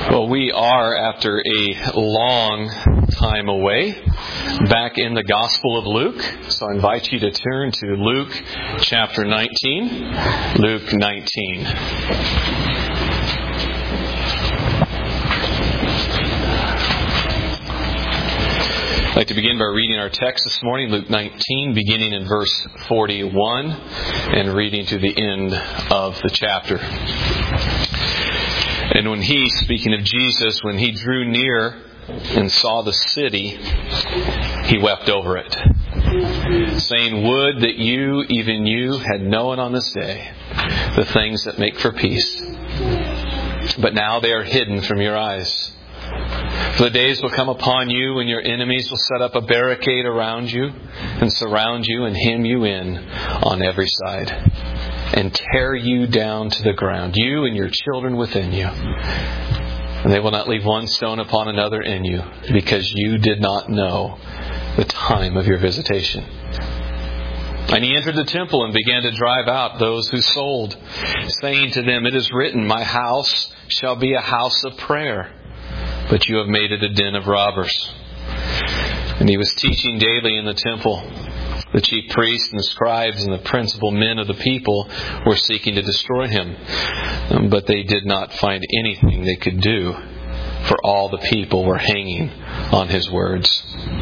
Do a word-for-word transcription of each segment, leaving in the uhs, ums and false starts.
Well, we are, after a long time away, back in the Gospel of Luke. So I invite you to turn to Luke chapter nineteen. Luke nineteen. I'd like to begin by reading our text this morning, Luke nineteen, beginning in verse forty-one and reading to the end of the chapter. And when he, speaking of Jesus, when he drew near and saw the city, he wept over it, saying, "Would that you, even you, had known on this day the things that make for peace. But now they are hidden from your eyes. For the days will come upon you when your enemies will set up a barricade around you and surround you and hem you in on every side and tear you down to the ground, you and your children within you. And they will not leave one stone upon another in you, because you did not know the time of your visitation." And he entered the temple and began to drive out those who sold, saying to them, "It is written, my house shall be a house of prayer, but you have made it a den of robbers." And he was teaching daily in the temple. The chief priests and scribes and the principal men of the people were seeking to destroy him, but they did not find anything they could do, for all the people were hanging on his words.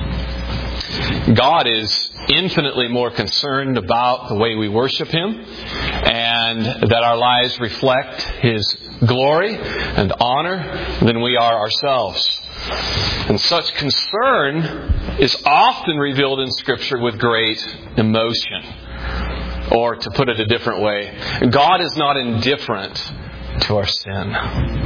God is infinitely more concerned about the way we worship Him and that our lives reflect His glory and honor than we are ourselves. And such concern is often revealed in Scripture with great emotion. Or to put it a different way, God is not indifferent to our sin.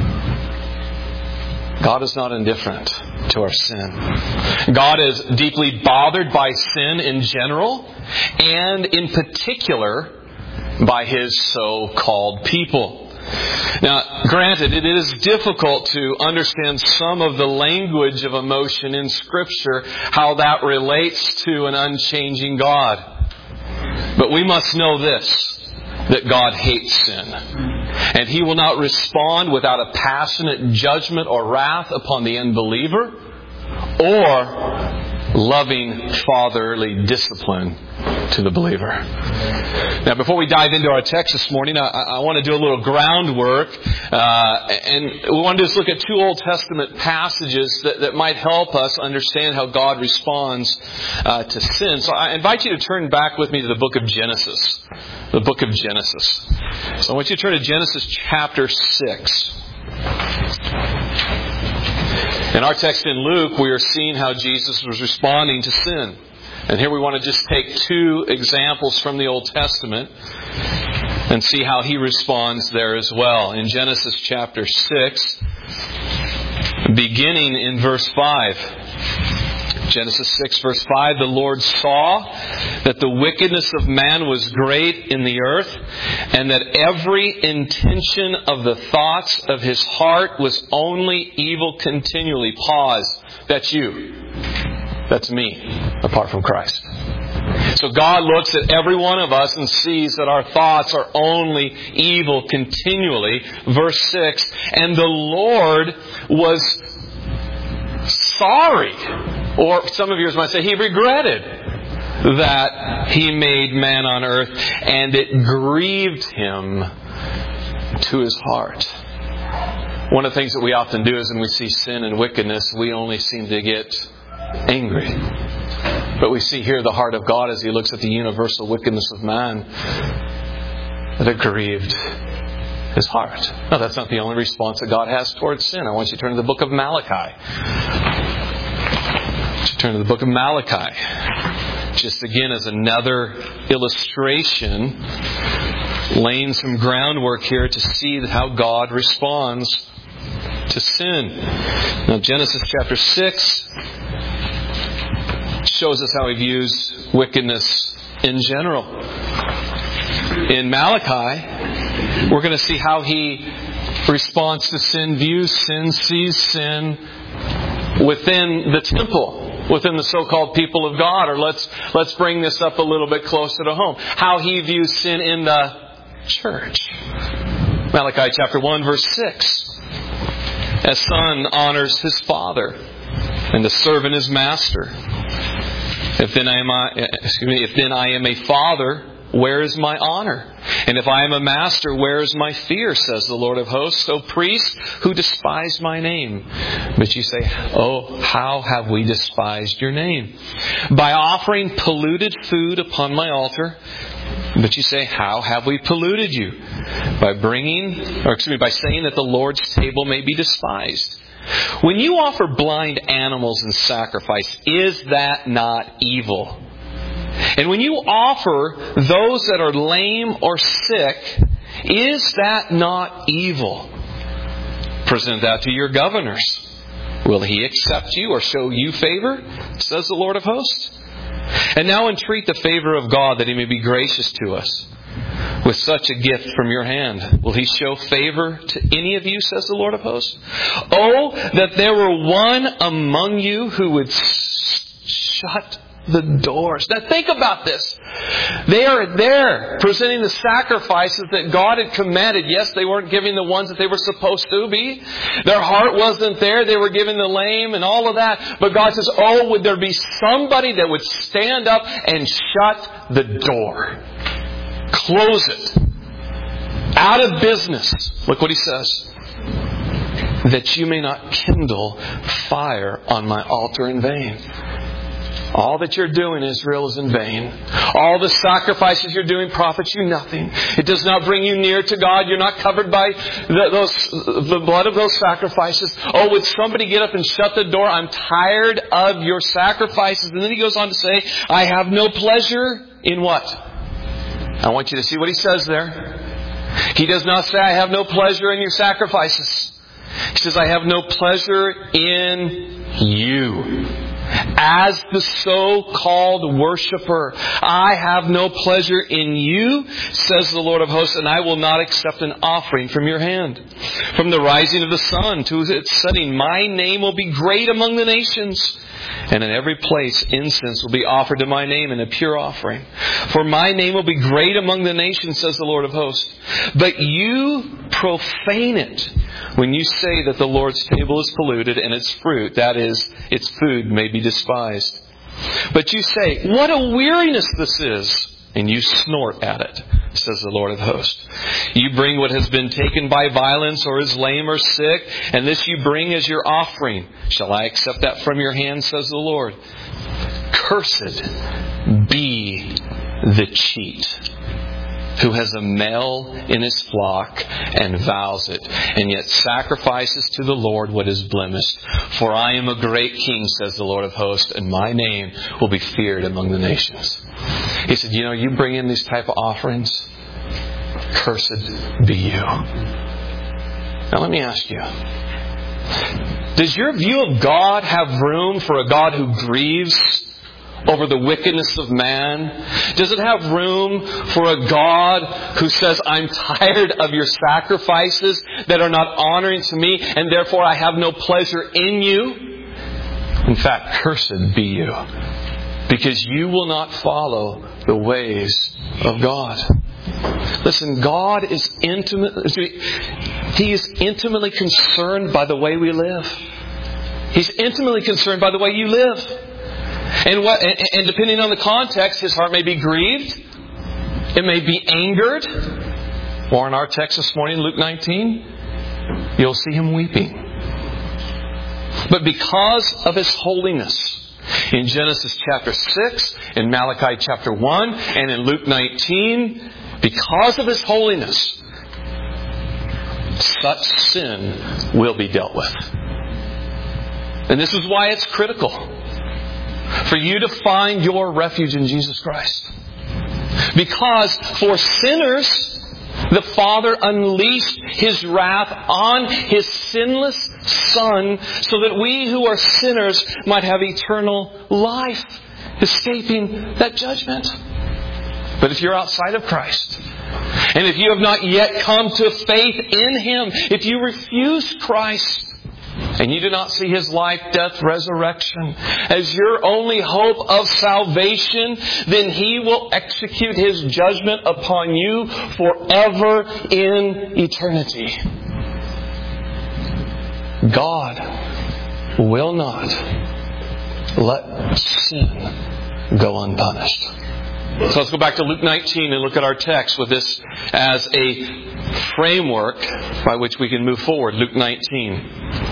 God is not indifferent to our sin. God is deeply bothered by sin in general, and in particular by His so-called people. Now, granted, it is difficult to understand some of the language of emotion in Scripture, how that relates to an unchanging God. But we must know this, that God hates sin. And He will not respond without a passionate judgment or wrath upon the unbeliever, or loving fatherly discipline to the believer. Now, before we dive into our text this morning, I, I want to do a little groundwork. Uh, and we want to just look at two Old Testament passages that, that might help us understand how God responds uh, to sin. So I invite you to turn back with me to the book of Genesis. The book of Genesis. So I want you to turn to Genesis chapter six. In our text in Luke, we are seeing how Jesus was responding to sin. And here we want to just take two examples from the Old Testament and see how He responds there as well. In Genesis chapter six, beginning in verse five. Genesis six verse five, "The Lord saw that the wickedness of man was great in the earth, and that every intention of the thoughts of his heart was only evil continually." Pause. That's you. That's me, apart from Christ. So God looks at every one of us and sees that our thoughts are only evil continually. Verse six, "And the Lord was sorry," or some of yours might say He regretted that He made man on earth, "and it grieved Him to His heart." One of the things that we often do is when we see sin and wickedness, we only seem to get angry. But we see here the heart of God as He looks at the universal wickedness of man, that it grieved His heart. Now, that's not the only response that God has towards sin. I want you to turn to the book of Malachi. Turn to the book of Malachi. Just again as another illustration, laying some groundwork here to see how God responds to sin. Now, Genesis chapter six shows us how He views wickedness in general. In Malachi, we're going to see how He responds to sin, views sin, sees sin within the temple, within the so-called people of God. Or let's let's bring this up a little bit closer to home. How He views sin in the church. Malachi chapter one verse six. A son honors his father, and the servant his master. If then I am a, excuse me, if then I am a father, where is my honor? And if I am a master, where is my fear, says the Lord of hosts, O priests who despise my name? But you say, oh, how have we despised your name? By offering polluted food upon my altar. But you say, how have we polluted you? By bringing, or excuse me, by saying that the Lord's table may be despised. When you offer blind animals in sacrifice, is that not evil? And when you offer those that are lame or sick, is that not evil? Present that to your governors. Will he accept you or show you favor? Says the Lord of hosts. And now entreat the favor of God that he may be gracious to us. With such a gift from your hand, will he show favor to any of you, says the Lord of hosts? Oh, that there were one among you who would shut the doors. Now think about this. They are there presenting the sacrifices that God had commanded. Yes, they weren't giving the ones that they were supposed to be. Their heart wasn't there. They were giving the lame and all of that. But God says, oh, would there be somebody that would stand up and shut the door? Close it. Out of business. Look what he says. That you may not kindle fire on my altar in vain. All that you're doing, Israel, is in vain. All the sacrifices you're doing profits you nothing. It does not bring you near to God. You're not covered by the, those, the blood of those sacrifices. Oh, would somebody get up and shut the door? I'm tired of your sacrifices. And then he goes on to say, I have no pleasure in what? I want you to see what he says there. He does not say, I have no pleasure in your sacrifices. He says, I have no pleasure in you. As the so-called worshiper, I have no pleasure in you, says the Lord of hosts, and I will not accept an offering from your hand. From the rising of the sun to its setting, my name will be great among the nations. And in every place incense will be offered to my name in a pure offering. For my name will be great among the nations, says the Lord of hosts. But you profane it when you say that the Lord's table is polluted and its fruit, that is, its food, may be despised. But you say, what a weariness this is! And you snort at it, says the Lord of hosts. You bring what has been taken by violence or is lame or sick, and this you bring as your offering. Shall I accept that from your hand, says the Lord? Cursed be the cheat who has a male in his flock and vows it, and yet sacrifices to the Lord what is blemished. For I am a great king, says the Lord of hosts, and my name will be feared among the nations. He said, you know, you bring in these type of offerings, cursed be you. Now let me ask you, does your view of God have room for a God who grieves over the wickedness of man? Does it have room for a God who says, I'm tired of your sacrifices that are not honoring to me, and therefore I have no pleasure in you? In fact, cursed be you, because you will not follow the ways of God. Listen, God is intimate. He is intimately concerned by the way we live. He's intimately concerned by the way you live. And what? And depending on the context, his heart may be grieved. It may be angered. Or in our text this morning, Luke nineteen, you'll see him weeping. But because of his holiness, in Genesis chapter six, in Malachi chapter one, and in Luke nineteen, because of his holiness, such sin will be dealt with. And this is why it's critical for you to find your refuge in Jesus Christ. Because for sinners, the Father unleashed His wrath on His sinless Son so that we who are sinners might have eternal life, escaping that judgment. But if you're outside of Christ, and if you have not yet come to faith in Him, if you refuse Christ, and you do not see His life, death, resurrection as your only hope of salvation, then He will execute His judgment upon you forever in eternity. God will not let sin go unpunished. So let's go back to Luke nineteen and look at our text with this as a framework by which we can move forward. Luke nineteen.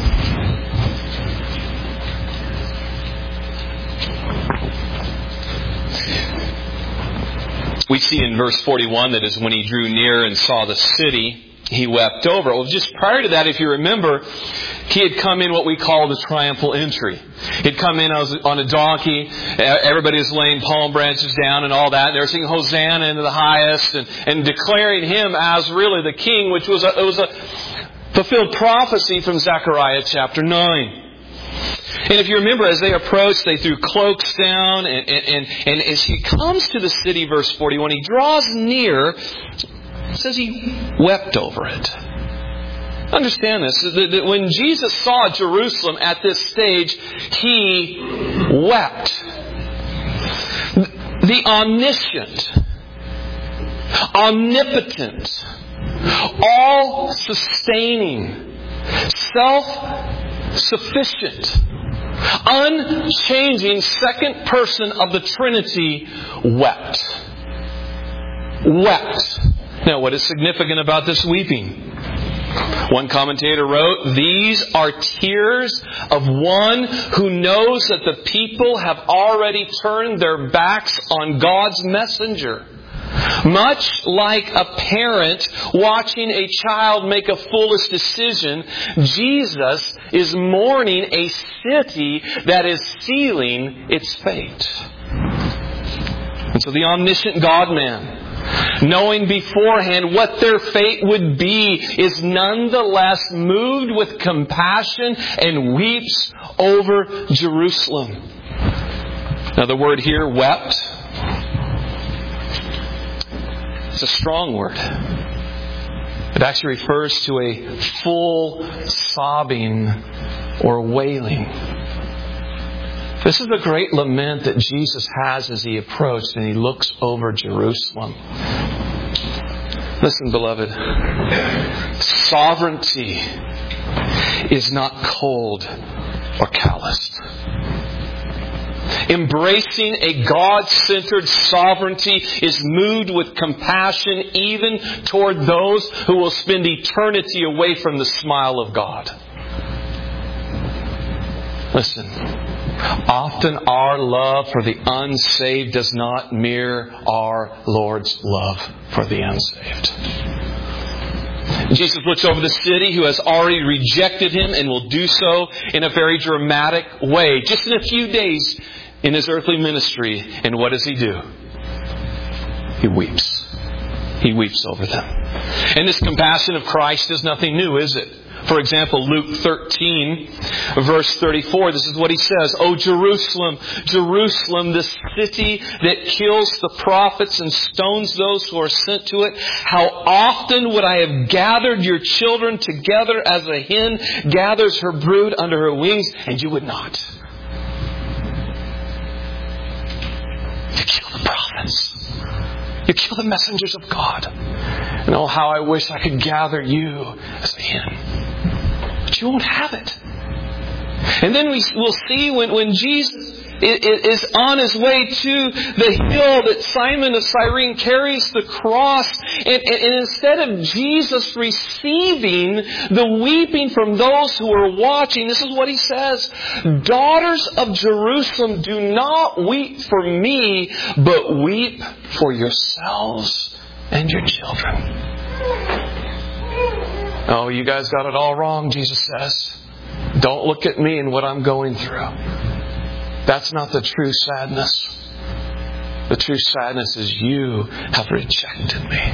We see in verse forty-one that is when he drew near and saw the city, he wept over it. Well, just prior to that, if you remember, he had come in what we call the triumphal entry. He'd come in on a donkey. Everybody was laying palm branches down and all that. And they were singing Hosanna into the highest and, and declaring him as really the king, which was a, it was a fulfilled prophecy from Zechariah chapter nine. And if you remember, as they approached, they threw cloaks down. And, and, and, and as he comes to the city, verse forty-one, he draws near. It says he wept over it. Understand this. That when Jesus saw Jerusalem at this stage, he wept. The omniscient, omnipotent, all-sustaining, self-sufficient, unchanging second person of the Trinity wept. Wept. Now, what is significant about this weeping? One commentator wrote, "These are tears of one who knows that the people have already turned their backs on God's messenger." Much like a parent watching a child make a foolish decision, Jesus is mourning a city that is sealing its fate. And so the omniscient God-man, knowing beforehand what their fate would be, is nonetheless moved with compassion and weeps over Jerusalem. Now the word here, wept, it's a strong word. It actually refers to a full sobbing or wailing. This is the great lament that Jesus has as he approached and he looks over Jerusalem. Listen, beloved. Sovereignty is not cold or calloused. Embracing a God-centered sovereignty is moved with compassion even toward those who will spend eternity away from the smile of God. Listen. Often our love for the unsaved does not mirror our Lord's love for the unsaved. Jesus looks over the city who has already rejected Him and will do so in a very dramatic way. Just in a few days in His earthly ministry. And what does He do? He weeps. He weeps over them. And this compassion of Christ is nothing new, is it? For example, Luke thirteen, verse thirty-four, this is what He says. "O Jerusalem, Jerusalem, the city that kills the prophets and stones those who are sent to it, how often would I have gathered your children together as a hen gathers her brood under her wings, and you would not. You kill the prophets. You kill the messengers of God. And oh, how I wish I could gather you as a hen. But you won't have it." And then we will see when, when Jesus is on His way to the hill that Simon of Cyrene carries the cross. And, and, and instead of Jesus receiving the weeping from those who are watching, this is what He says. "Daughters of Jerusalem, do not weep for me, but weep for yourselves and your children." "Oh, you guys got it all wrong," Jesus says. "Don't look at me and what I'm going through. That's not the true sadness. The true sadness is you have rejected me."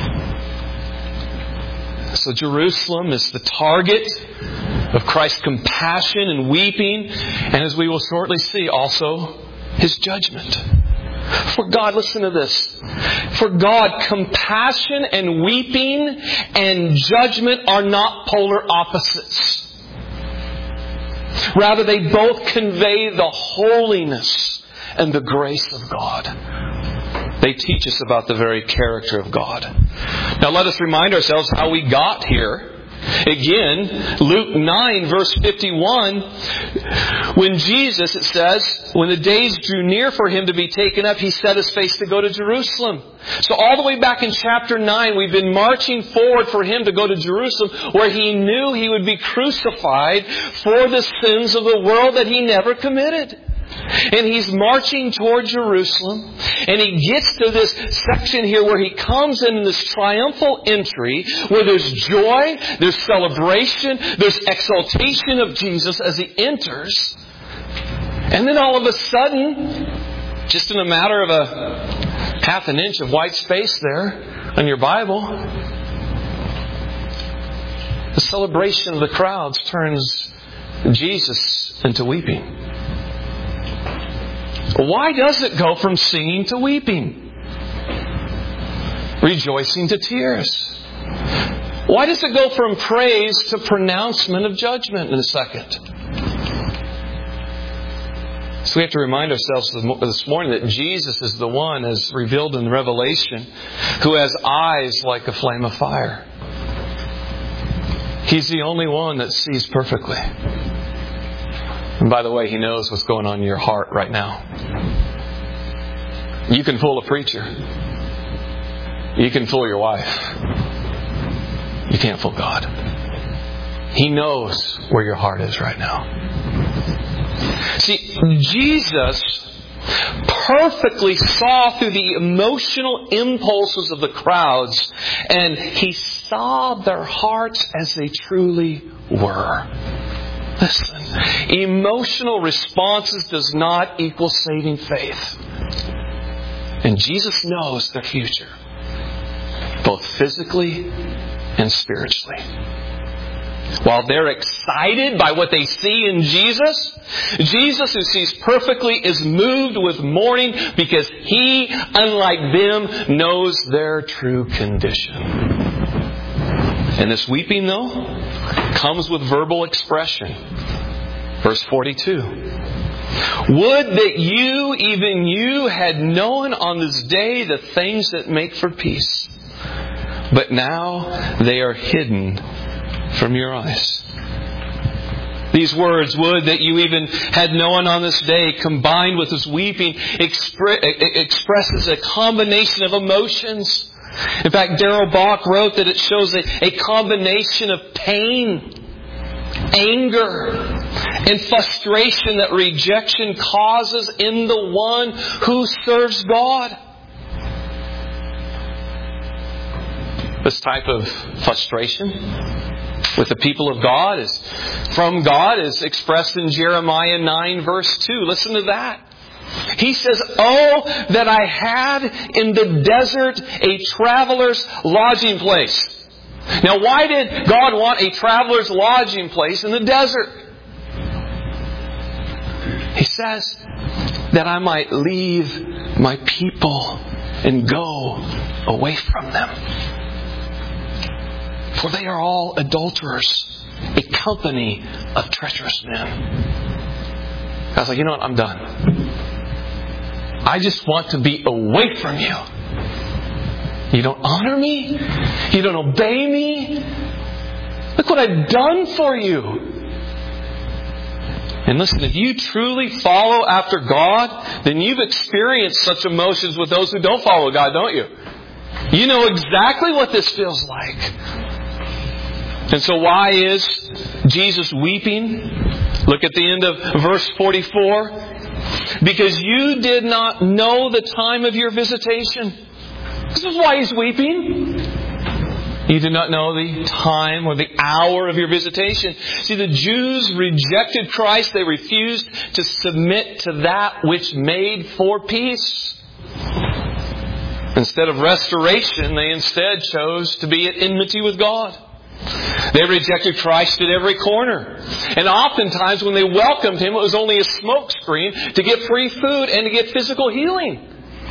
So Jerusalem is the target of Christ's compassion and weeping, and as we will shortly see, also His judgment. For God, listen to this. For God, compassion and weeping and judgment are not polar opposites. Rather, they both convey the holiness and the grace of God. They teach us about the very character of God. Now let us remind ourselves how we got here Again, Luke nine, verse fifty-one, when Jesus, it says, when the days drew near for Him to be taken up, He set His face to go to Jerusalem. So all the way back in chapter nine, we've been marching forward for Him to go to Jerusalem, where He knew He would be crucified for the sins of the world that He never committed. And He's marching toward Jerusalem, and He gets to this section here where He comes in this triumphal entry where there's joy, there's celebration, there's exaltation of Jesus as He enters. And then all of a sudden, just in a matter of a half an inch of white space there on your Bible, the celebration of the crowds turns Jesus into weeping. Why does it go from singing to weeping? Rejoicing to tears? Why does it go from praise to pronouncement of judgment in a second? So we have to remind ourselves this morning that Jesus is the one, as revealed in Revelation, who has eyes like a flame of fire. He's the only one that sees perfectly. And by the way, He knows what's going on in your heart right now. You can fool a preacher. You can fool your wife. You can't fool God. He knows where your heart is right now. See, Jesus perfectly saw through the emotional impulses of the crowds, and He saw their hearts as they truly were. Listen, emotional responses does not equal saving faith. And Jesus knows their future, both physically and spiritually. While they're excited by what they see in Jesus, Jesus, who sees perfectly, is moved with mourning because He, unlike them, knows their true condition. And this weeping, though, comes with verbal expression. Verse forty-two. Would that you, even you, had known on this day the things that make for peace. But now they are hidden from your eyes. These words, would that you even had known on this day, combined with this weeping, expre- expresses a combination of emotions. In fact, Darrell Bock wrote that it shows a, a combination of pain, anger, and frustration that rejection causes in the one who serves God. This type of frustration with the people of God is from God is expressed in Jeremiah nine verse two. Listen to that. He says, oh, that I had in the desert a traveler's lodging place. Now, why did God want a traveler's lodging place in the desert? He says, that I might leave my people and go away from them. For they are all adulterers, a company of treacherous men. I was like, you know what? I'm done. I just want to be away from you. You don't honor me. You don't obey me. Look what I've done for you. And listen, if you truly follow after God, then you've experienced such emotions with those who don't follow God, don't you? You know exactly what this feels like. And so why is Jesus weeping? Look at the end of verse forty-four. Because you did not know the time of your visitation. This is why He's weeping. You did not know the time or the hour of your visitation. See, the Jews rejected Christ. They refused to submit to that which made for peace. Instead of restoration, they instead chose to be at enmity with God. They rejected Christ at every corner. And oftentimes when they welcomed Him, it was only a smokescreen to get free food and to get physical healing.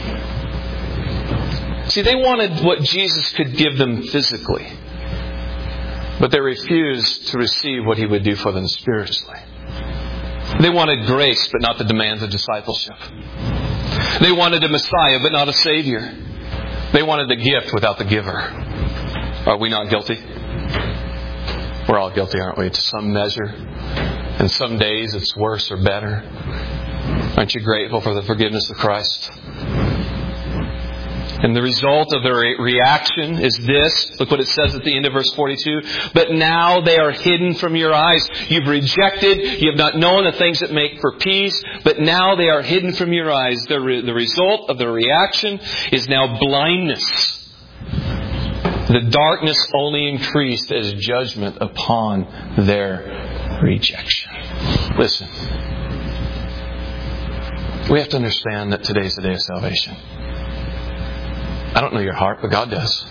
See, they wanted what Jesus could give them physically. But they refused to receive what He would do for them spiritually. They wanted grace, but not the demands of discipleship. They wanted a Messiah, but not a Savior. They wanted the gift without the giver. Are we not guilty? We're all guilty, aren't we, to some measure? And some days it's worse or better. Aren't you grateful for the forgiveness of Christ? And the result of their re- reaction is this. Look what it says at the end of verse forty-two. But now they are hidden from your eyes. You've rejected. You have not known the things that make for peace. But now they are hidden from your eyes. The, re- the result of their reaction is now blindness. The darkness only increased as judgment upon their rejection. Listen. We have to understand that today is the day of salvation. I don't know your heart, but God does.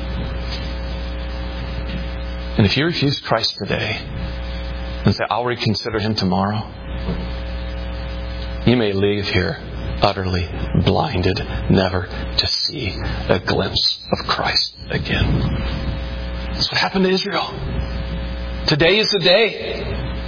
And if you refuse Christ today and say, I'll reconsider Him tomorrow, you may leave here utterly blinded, never to see a glimpse of Christ again. That's what happened to Israel. Today is the day.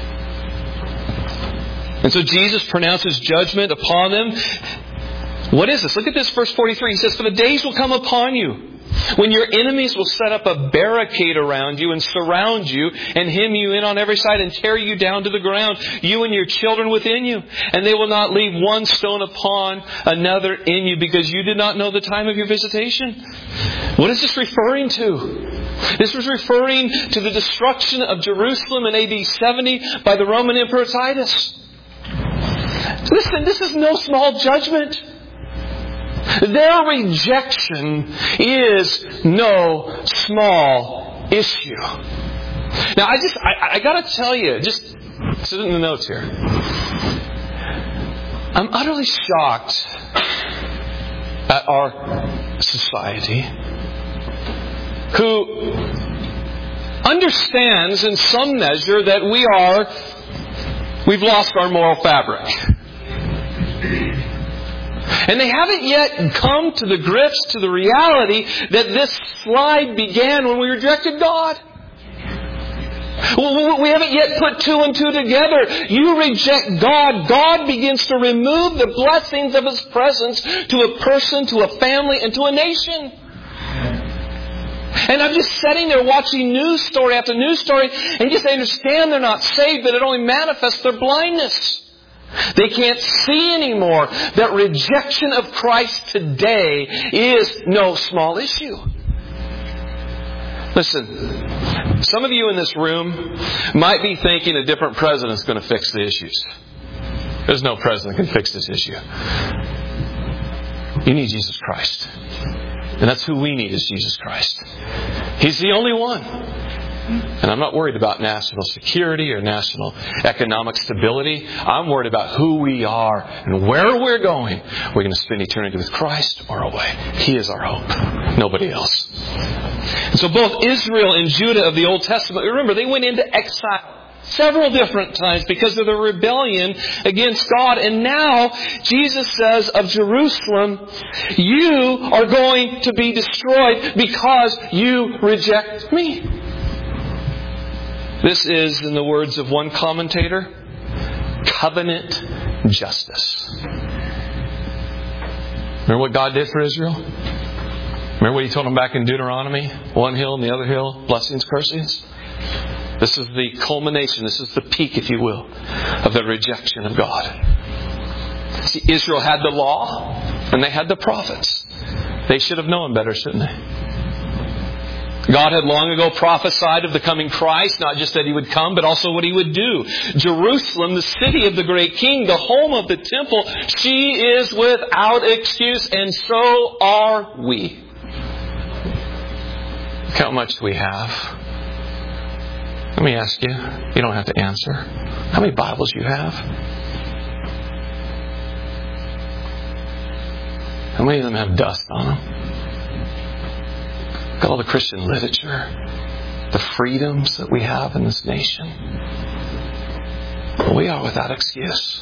And so Jesus pronounces judgment upon them. What is this? Look at this, verse forty-three. He says, for the days will come upon you when your enemies will set up a barricade around you and surround you and hem you in on every side and tear you down to the ground, you and your children within you. And they will not leave one stone upon another in you because you did not know the time of your visitation. What is this referring to? This was referring to the destruction of Jerusalem in A D seventy by the Roman Emperor Titus. Listen, this is no small judgment. Their rejection is no small issue. Now, I just, I, I got to tell you, just sit in the notes here. I'm utterly shocked at our society who understands in some measure that we are, we've lost our moral fabric. And they haven't yet come to the grips, to the reality that this slide began when we rejected God. We haven't yet put two and two together. You reject God. God begins to remove the blessings of His presence to a person, to a family, and to a nation. And I'm just sitting there watching news story after news story, and just understand they're not saved, but it only manifests their blindness. They can't see anymore that rejection of Christ today is no small issue. Listen, some of you in this room might be thinking a different president's going to fix the issues. There's no president that can fix this issue. You need Jesus Christ. And that's who we need, is Jesus Christ. He's the only one. And I'm not worried about national security or national economic stability. I'm worried about who we are and where we're going. We're going to spend eternity with Christ or away. He is our hope. Nobody else. And so both Israel and Judah of the Old Testament, remember, they went into exile several different times because of their rebellion against God. And now Jesus says of Jerusalem, you are going to be destroyed because you reject me. This is, in the words of one commentator, covenant justice. Remember what God did for Israel? Remember what He told them back in Deuteronomy? One hill and the other hill, blessings, cursings. This is the culmination, this is the peak, if you will, of the rejection of God. See, Israel had the law and they had the prophets. They should have known better, shouldn't they? God had long ago prophesied of the coming Christ, not just that He would come, but also what He would do. Jerusalem, the city of the great King, the home of the temple, she is without excuse, and so are we. Look how much we have. Let me ask you, you don't have to answer. How many Bibles you have? How many of them have dust on them? Look at all the Christian literature, the freedoms that we have in this nation. Well, we are without excuse.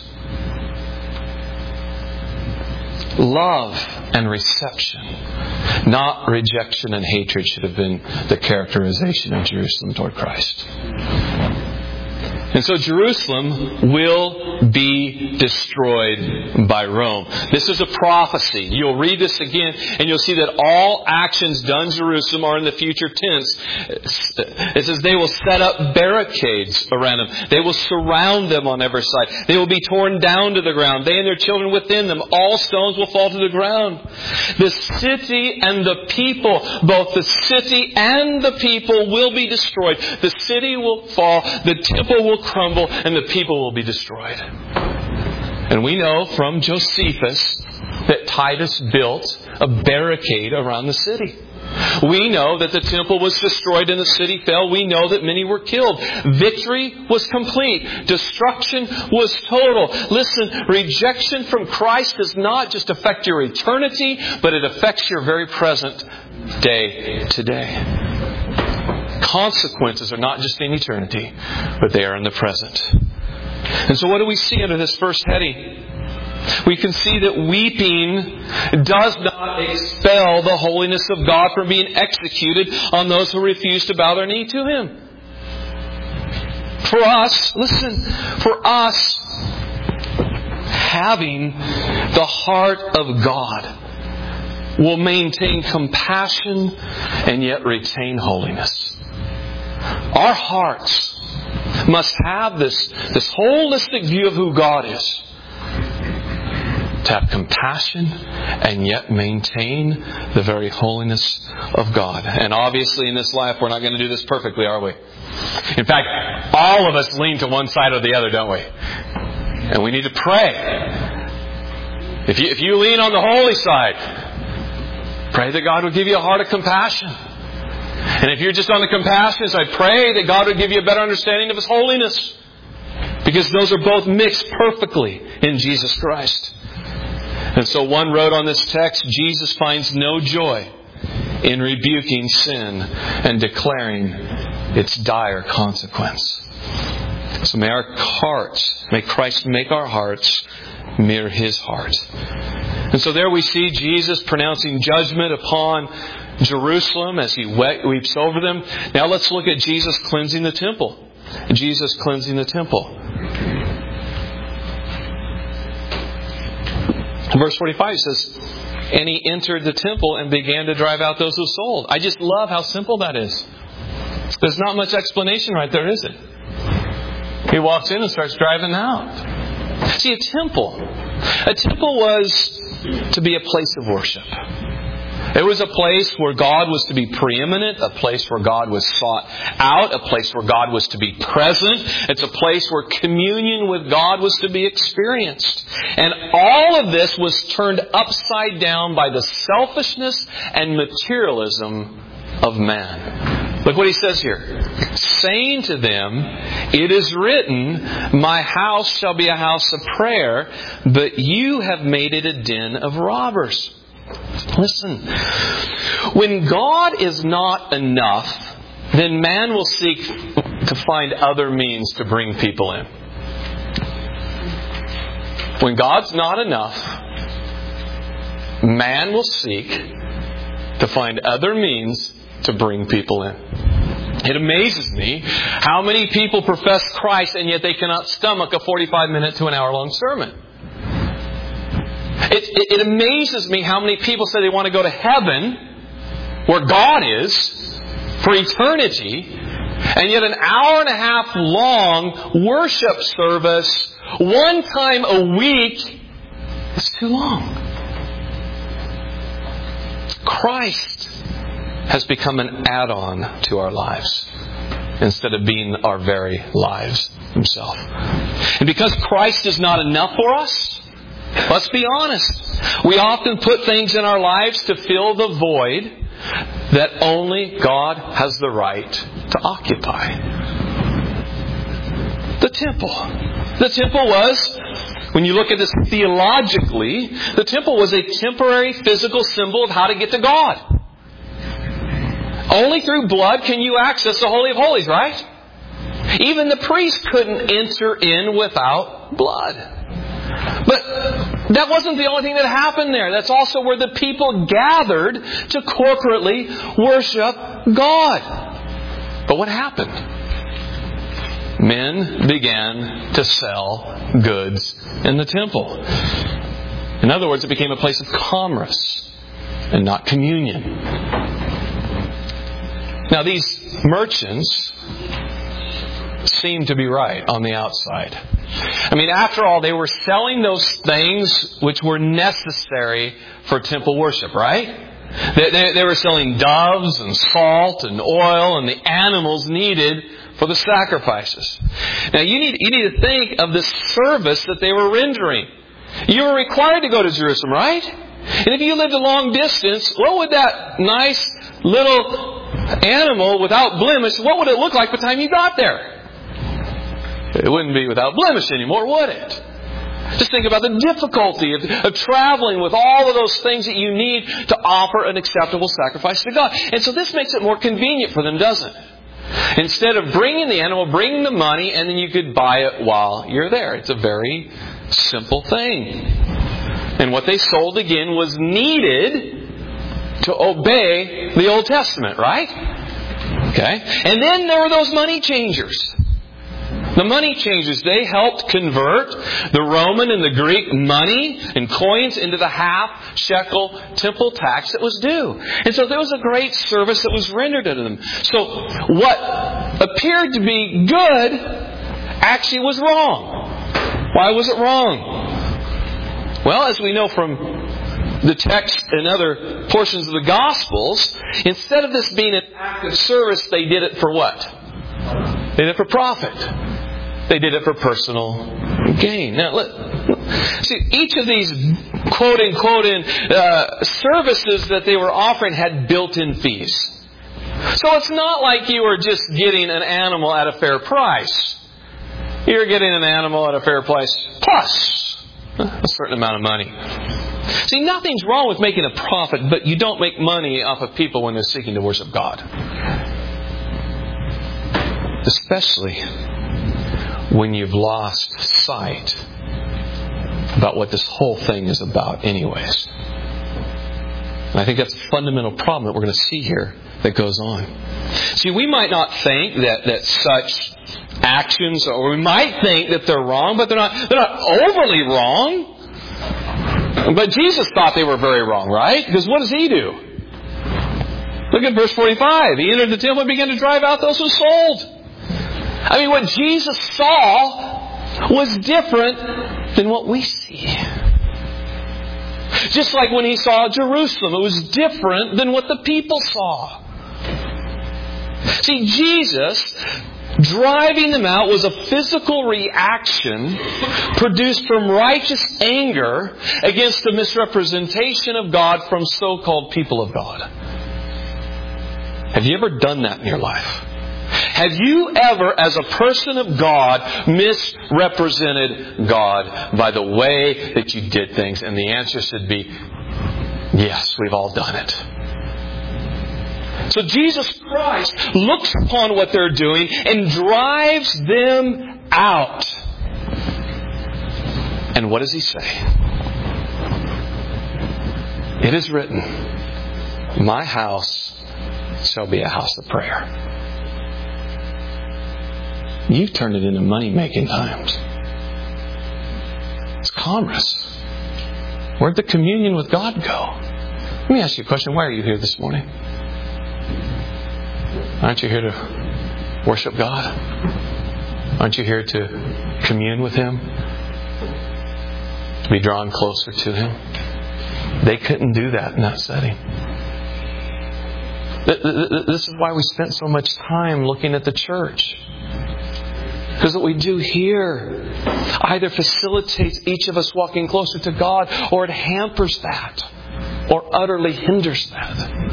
Love and reception, not rejection and hatred, should have been the characterization of Jerusalem toward Christ. And so Jerusalem will be destroyed by Rome. This is a prophecy. You'll read this again and you'll see that all actions done in Jerusalem are in the future tense. It says they will set up barricades around them. They will surround them on every side. They will be torn down to the ground. They and their children within them. All stones will fall to the ground. The city and the people, both the city and the people will be destroyed. The city will fall. The temple will crumble and the people will be destroyed. And we know from Josephus that Titus built a barricade around the city. We know that the temple was destroyed and the city fell. We know that many were killed. Victory was complete. Destruction was total. Listen, rejection from Christ does not just affect your eternity, but it affects your very present day today. Consequences are not just in eternity, but they are in the present. And so what do we see under this first heading? We can see that weeping does not expel the holiness of God from being executed on those who refuse to bow their knee to Him. For us, listen, for us, having the heart of God will maintain compassion and yet retain holiness. Our hearts must have this, this holistic view of who God is. To have compassion and yet maintain the very holiness of God. And obviously in this life we're not going to do this perfectly, are we? In fact, all of us lean to one side or the other, don't we? And we need to pray. If you, if you lean on the holy side, pray that God will give you a heart of compassion. And if you're just on the compassion side, pray that God would give you a better understanding of His holiness. Because those are both mixed perfectly in Jesus Christ. And so one wrote on this text, Jesus finds no joy in rebuking sin and declaring its dire consequence. So may our hearts, may Christ make our hearts mirror His heart. And so there we see Jesus pronouncing judgment upon Jerusalem as He weeps over them. Now let's look at Jesus cleansing the temple. Jesus cleansing the temple. Verse forty-five says, and He entered the temple and began to drive out those who sold. I just love how simple that is. There's not much explanation right there, is it? He walks in and starts driving out. See, a temple. A temple was to be a place of worship. It was a place where God was to be preeminent, a place where God was sought out, a place where God was to be present. It's a place where communion with God was to be experienced. And all of this was turned upside down by the selfishness and materialism of man. Look what He says here. Saying to them, it is written, my house shall be a house of prayer, but you have made it a den of robbers. Listen, when God is not enough, then man will seek to find other means to bring people in. When God's not enough, man will seek to find other means to bring people in. It amazes me how many people profess Christ and yet they cannot stomach a forty-five minute to an hour long sermon. It, it, it amazes me how many people say they want to go to heaven, where God is, for eternity, and yet an hour and a half long worship service, one time a week, is too long. Christ has become an add-on to our lives, instead of being our very lives Himself. And because Christ is not enough for us, let's be honest. We often put things in our lives to fill the void that only God has the right to occupy. The temple. The temple was, when you look at this theologically, the temple was a temporary physical symbol of how to get to God. Only through blood can you access the Holy of Holies, right? Even the priest couldn't enter in without blood. But that wasn't the only thing that happened there. That's also where the people gathered to corporately worship God. But what happened? men began to sell goods in the temple. In other words, it became a place of commerce and not communion. Now, these merchants seem to be right on the outside. I mean, after all, they were selling those things which were necessary for temple worship, right? They, they, they were selling doves and salt and oil and the animals needed for the sacrifices. Now, you need, you need to think of the service that they were rendering. You were required to go to Jerusalem, right? And if you lived a long distance, what would that nice little animal without blemish, what would it look like by the time you got there? It wouldn't be without blemish anymore, would it? Just think about the difficulty of, of traveling with all of those things that you need to offer an acceptable sacrifice to God. And so this makes it more convenient for them, doesn't it? Instead of bringing the animal, bring the money, and then you could buy it while you're there. It's a very simple thing. And what they sold, again, was needed to obey the Old Testament, right? Okay. And then there were those money changers. The money changers, they helped convert the Roman and the Greek money and coins into the half shekel temple tax that was due. And so there was a great service that was rendered to them. So what appeared to be good actually was wrong. Why was it wrong? Well, as we know from the text and other portions of the Gospels, instead of this being an act of service, they did it for what? They did it for profit. They did it for personal gain. Now, let, see, each of these quote-unquote uh, services that they were offering had built-in fees. So it's not like you were just getting an animal at a fair price. You're getting an animal at a fair price plus a certain amount of money. See, nothing's wrong with making a profit, but you don't make money off of people when they're seeking to worship God. Especially when you've lost sight about what this whole thing is about anyways. And I think that's a fundamental problem that we're going to see here that goes on. See, we might not think that, that such actions, or we might think that they're wrong, but they're not, they're not overly wrong. But Jesus thought they were very wrong, right? Because what does He do? Look at verse forty-five. He entered the temple and began to drive out those who sold. I mean, what Jesus saw was different than what we see. Just like when He saw Jerusalem, it was different than what the people saw. See, Jesus driving them out was a physical reaction produced from righteous anger against the misrepresentation of God from so-called people of God. Have you ever done that in your life? Have you ever, as a person of God, misrepresented God by the way that you did things? And the answer should be, yes, we've all done it. So Jesus Christ looks upon what they're doing and drives them out. And what does He say? It is written, my house shall be a house of prayer. You've turned it into money-making times. It's commerce. Where'd the communion with God go? Let me ask you a question. Why are you here this morning? Aren't you here to worship God? Aren't you here to commune with Him? To be drawn closer to Him? They couldn't do that in that setting. This is why we spent so much time looking at the church. Because what we do here either facilitates each of us walking closer to God, or it hampers that, or utterly hinders that.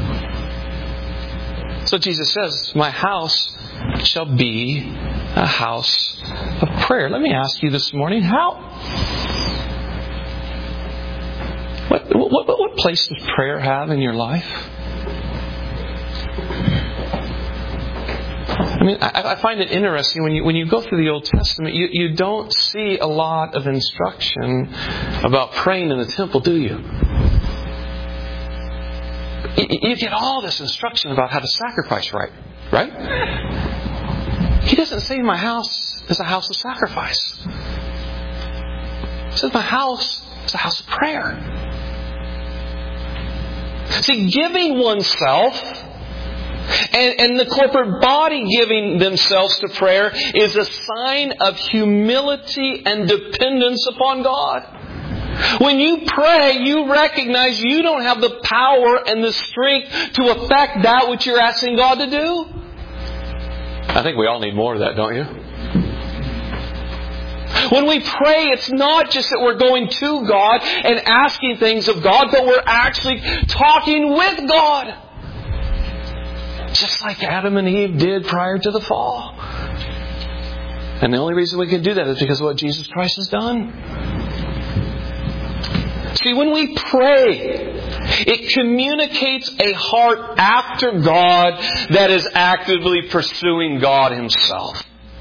So Jesus says, my house shall be a house of prayer. Let me ask you this morning, how? What, what, what place does prayer have in your life? I mean, I, I find it interesting when you when you go through the Old Testament, you, you don't see a lot of instruction about praying in the temple, do you? You, you get all this instruction about how to sacrifice right, right? He doesn't say my house is a house of sacrifice. He says, my house is a house of prayer. See, giving oneself and, and the corporate body giving themselves to prayer is a sign of humility and dependence upon God. When you pray, you recognize you don't have the power and the strength to affect that which you're asking God to do. I think we all need more of that, don't you? When we pray, it's not just that we're going to God and asking things of God, but we're actually talking with God. Just like Adam and Eve did prior to the fall. And the only reason we can do that is because of what Jesus Christ has done. See, when we pray, it communicates a heart after God that is actively pursuing God Himself.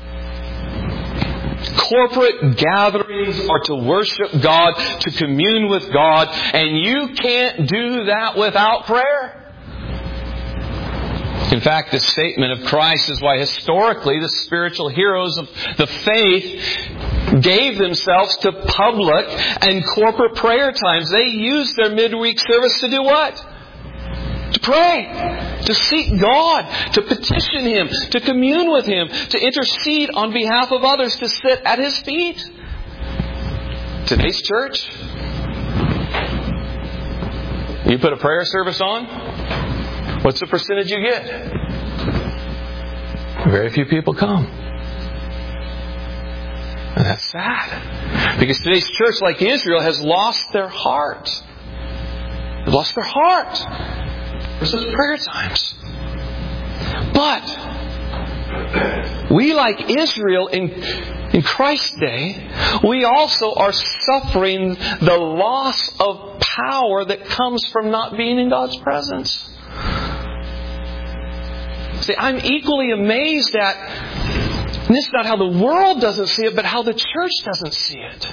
Corporate gatherings are to worship God, to commune with God, and you can't do that without prayer. In fact, the statement of Christ is why historically the spiritual heroes of the faith gave themselves to public and corporate prayer times. They used their midweek service to do what? To pray, to seek God, to petition Him, to commune with Him, to intercede on behalf of others, to sit at His feet. Today's church, you put a prayer service on, what's the percentage you get? Very few people come. And that's sad. Because today's church, like Israel, has lost their heart. They've lost their heart. There's those prayer times. But we, like Israel in, in Christ's day, we also are suffering the loss of power that comes from not being in God's presence. See, I'm equally amazed at, and this is not how the world doesn't see it, but how the church doesn't see it.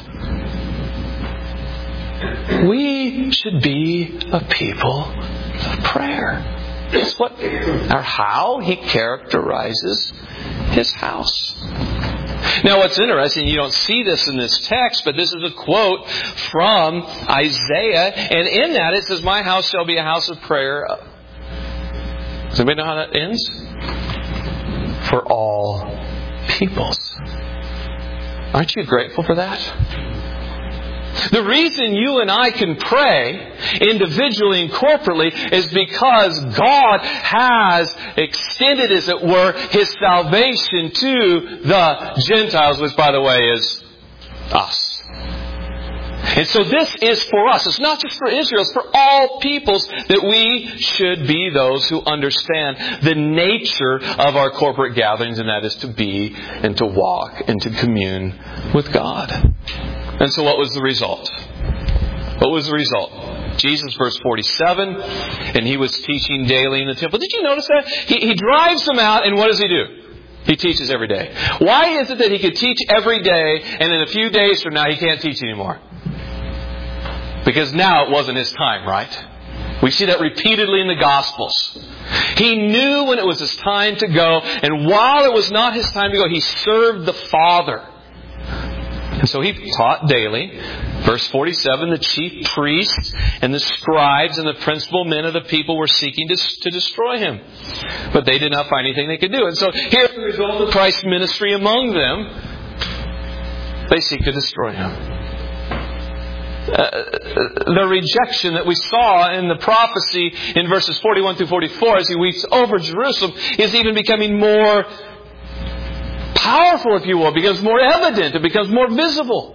We should be a people of prayer. That's what, or how He characterizes His house. Now what's interesting, you don't see this in this text, but this is a quote from Isaiah, and in that it says, my house shall be a house of prayer. Does anybody know how that ends? For all peoples. Aren't you grateful for that? The reason you and I can pray individually and corporately is because God has extended, as it were, His salvation to the Gentiles, which, by the way, is us. And so this is for us. It's not just for Israel. It's for all peoples that we should be those who understand the nature of our corporate gatherings, and that is to be and to walk and to commune with God. And so what was the result? What was the result? Jesus, verse forty-seven, and He was teaching daily in the temple. Did you notice that? He, he drives them out, and what does He do? He teaches every day. Why is it that He could teach every day, and in a few days from now He can't teach anymore? Because now it wasn't His time, right? We see that repeatedly in the Gospels. He knew when it was His time to go, and while it was not His time to go, He served the Father. And so He taught daily. Verse forty-seven, the chief priests and the scribes and the principal men of the people were seeking to, to destroy Him. But they did not find anything they could do. And so here's the result of Christ's ministry among them. They seek to destroy Him. Uh, the rejection that we saw in the prophecy in verses forty-one through forty-four as He weeps over Jerusalem is even becoming more powerful, if you will. It becomes more evident. It becomes more visible.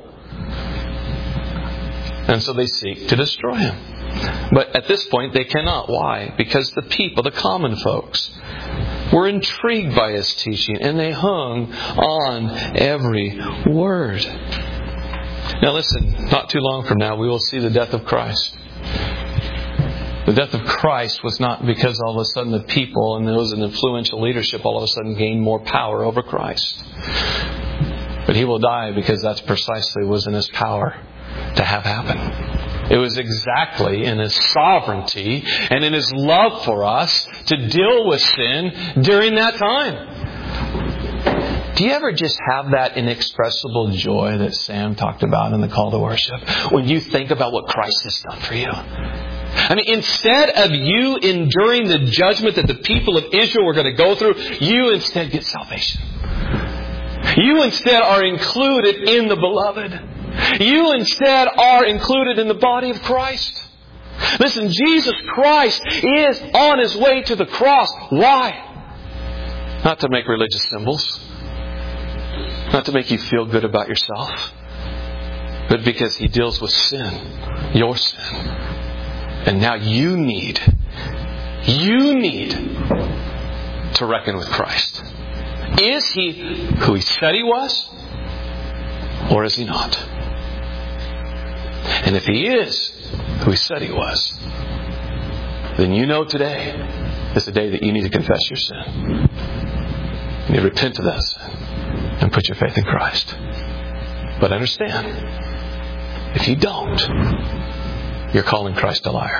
And so they seek to destroy Him. But at this point they cannot. Why? Because the people, the common folks, were intrigued by His teaching and they hung on every word. Now listen, not too long from now we will see the death of Christ. The death of Christ was not because all of a sudden the people and those in influential leadership all of a sudden gained more power over Christ. But He will die because that's precisely what was in His power to have happen. It was exactly in His sovereignty and in His love for us to deal with sin during that time. Do you ever just have that inexpressible joy that Sam talked about in the call to worship? When you think about what Christ has done for you. I mean, instead of you enduring the judgment that the people of Israel were going to go through, you instead get salvation. You instead are included in the beloved. You instead are included in the body of Christ. Listen, Jesus Christ is on His way to the cross. Why? Not to make religious symbols. Not to make you feel good about yourself. But because He deals with sin. Your sin. And now you need, you need to reckon with Christ. Is He who He said He was? Or is He not? And if He is who He said He was, then you know today is the day that you need to confess your sin. You need to repent of that sin and put your faith in Christ. But understand, if you don't, you're calling Christ a liar.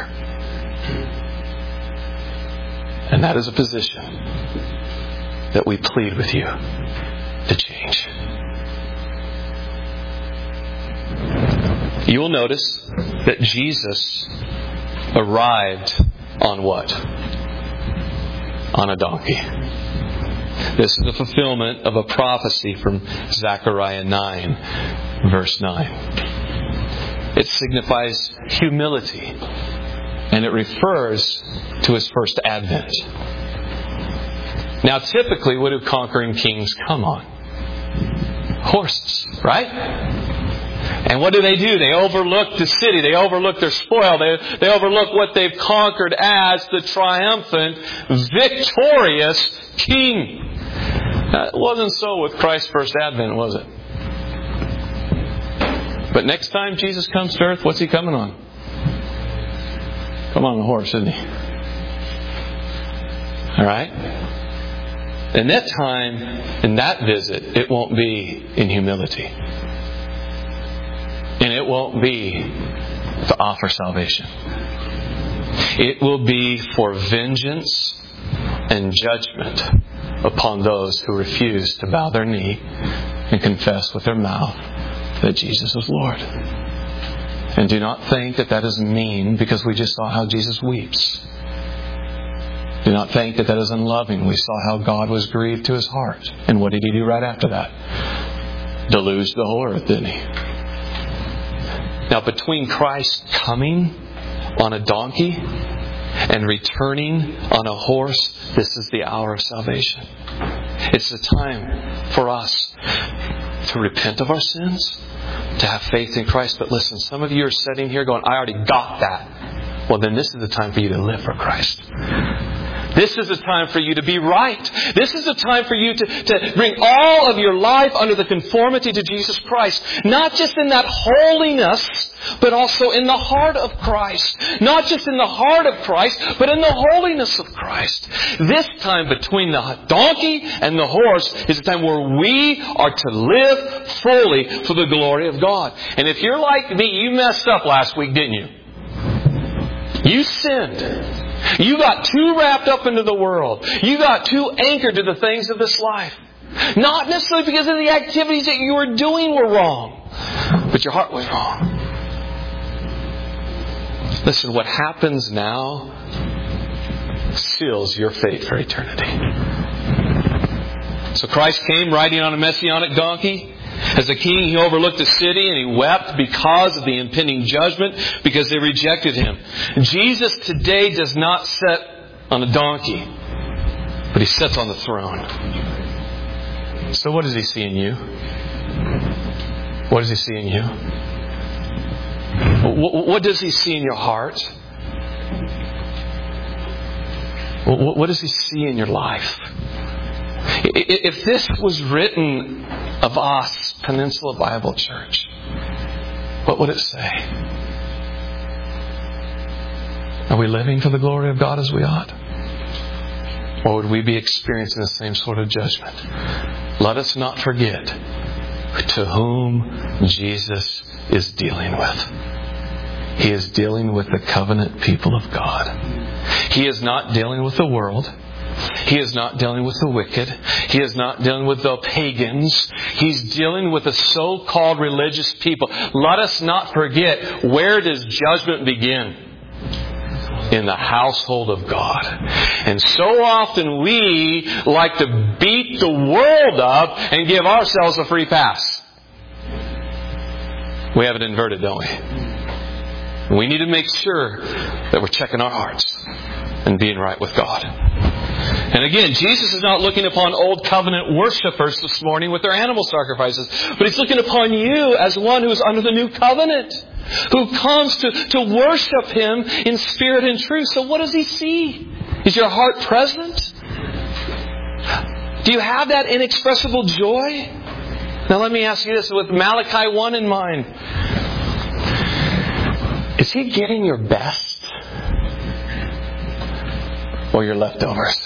And that is a position that we plead with you to change. You will notice that Jesus arrived on what? On a donkey. This is the fulfillment of a prophecy from Zechariah nine, verse nine. It signifies humility, and it refers to His first advent. Now, typically, what do conquering kings come on? Horses, right? And what do they do? They overlook the city. They overlook their spoil. They, they overlook what they've conquered as the triumphant, victorious king. Now, it wasn't so with Christ's first advent, was it? But next time Jesus comes to earth, what's He coming on? Come on a horse, isn't He? All right? And that time, in that visit, it won't be in humility. And it won't be to offer salvation. It will be for vengeance and judgment upon those who refuse to bow their knee and confess with their mouth that Jesus is Lord. And do not think that that is mean because we just saw how Jesus weeps. Do not think that that is unloving. We saw how God was grieved to His heart. And what did He do right after that? Deluged the whole earth, didn't He? Now, between Christ coming on a donkey and returning on a horse, this is the hour of salvation. It's the time for us to repent of our sins, to have faith in Christ. But listen, some of you are sitting here going, I already got that. Well, then this is the time for you to live for Christ. This is the time for you to be right. This is the time for you to, to bring all of your life under the conformity to Jesus Christ. Not just in that holiness, but also in the heart of Christ. Not just in the heart of Christ, but in the holiness of Christ. This time between the donkey and the horse is the time where we are to live fully for the glory of God. And if you're like me, you messed up last week, didn't you? You sinned. You got too wrapped up into the world. You got too anchored to the things of this life. Not necessarily because of the activities that you were doing were wrong, but your heart was wrong. Listen, what happens now seals your fate for eternity. So Christ came riding on a messianic donkey. As a king, He overlooked the city and He wept because of the impending judgment, because they rejected Him. Jesus today does not sit on a donkey, but He sits on the throne. So what does He see in you? What does He see in you? What does He see in your heart? What does He see in your life? If this was written of us, Peninsula Bible Church, what would it say? Are we living for the glory of God as we ought? Or would we be experiencing the same sort of judgment? Let us not forget to whom Jesus is dealing with. He is dealing with the covenant people of God. He is not dealing with the world. He is not dealing with the wicked. He is not dealing with the pagans. He's dealing with the so-called religious people. Let us not forget, where does judgment begin? In the household of God. And so often we like to beat the world up and give ourselves a free pass. We have it inverted, don't we? We need to make sure that we're checking our hearts and being right with God. And again, Jesus is not looking upon old covenant worshipers this morning with their animal sacrifices, but He's looking upon you as one who is under the new covenant, who comes to, to worship Him in spirit and truth. So what does He see? Is your heart present? Do you have that inexpressible joy? Now let me ask you this with Malachi one in mind. Is He getting your best or your leftovers?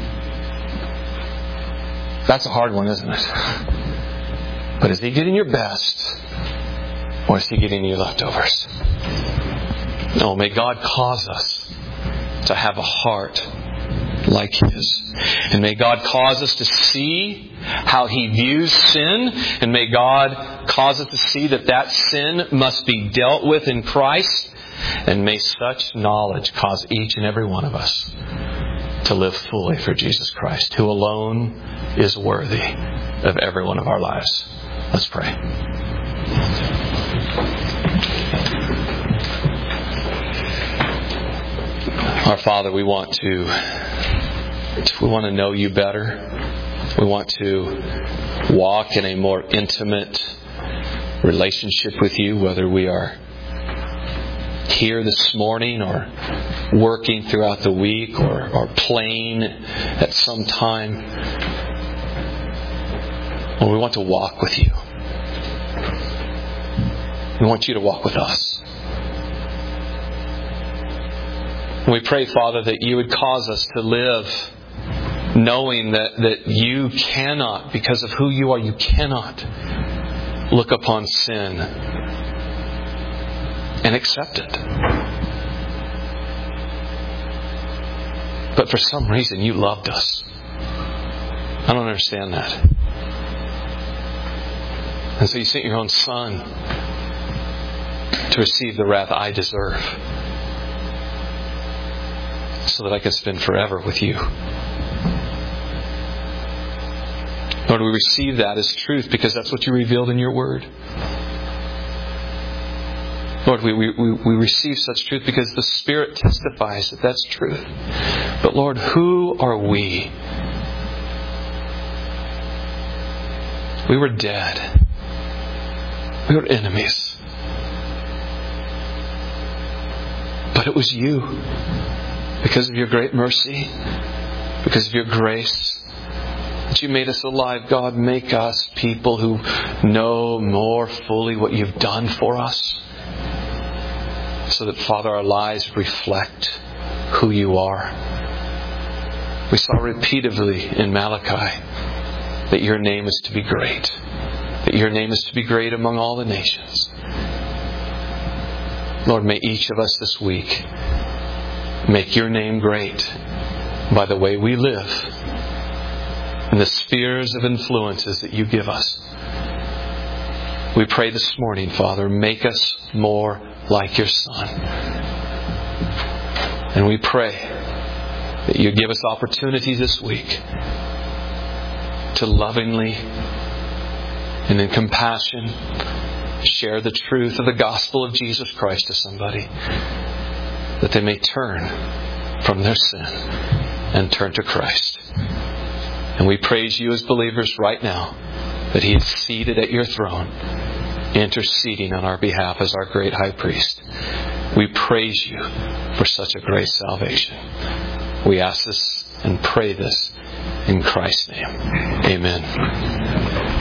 That's a hard one, isn't it? But is He getting your best or is He getting your leftovers? No, may God cause us to have a heart like His. And may God cause us to see how He views sin. And may God cause us to see that that sin must be dealt with in Christ. And may such knowledge cause each and every one of us to live fully for Jesus Christ, who alone is worthy of every one of our lives. Let's pray. Our Father, we want to we want to know You better. We want to walk in a more intimate relationship with You, whether we are here this morning or working throughout the week or, or playing at some time. Well, we want to walk with You. We want You to walk with us. And we pray, Father, that You would cause us to live knowing that, that You cannot, because of who You are, You cannot look upon sin and accept it. But for some reason, You loved us. I don't understand that. And so You sent Your own Son to receive the wrath I deserve, so that I could spend forever with You. Lord, we receive that as truth because that's what You revealed in Your Word. Lord, we, we, we receive such truth because the Spirit testifies that that's truth. But Lord, who are we? We were dead. We were enemies. But it was You, because of Your great mercy, because of Your grace, that You made us alive. God, make us people who know more fully what You've done for us, so that, Father, our lives reflect who You are. We saw repeatedly in Malachi that Your name is to be great, that Your name is to be great among all the nations. Lord, may each of us this week make Your name great by the way we live in the spheres of influences that You give us. We pray this morning, Father, make us more like Your Son. And we pray that You give us opportunities this week to lovingly and in compassion share the truth of the gospel of Jesus Christ to somebody, that they may turn from their sin and turn to Christ. And we praise You as believers right now that He is seated at Your throne, interceding on our behalf as our great high priest. We praise You for such a great salvation. We ask this and pray this in Christ's name. Amen.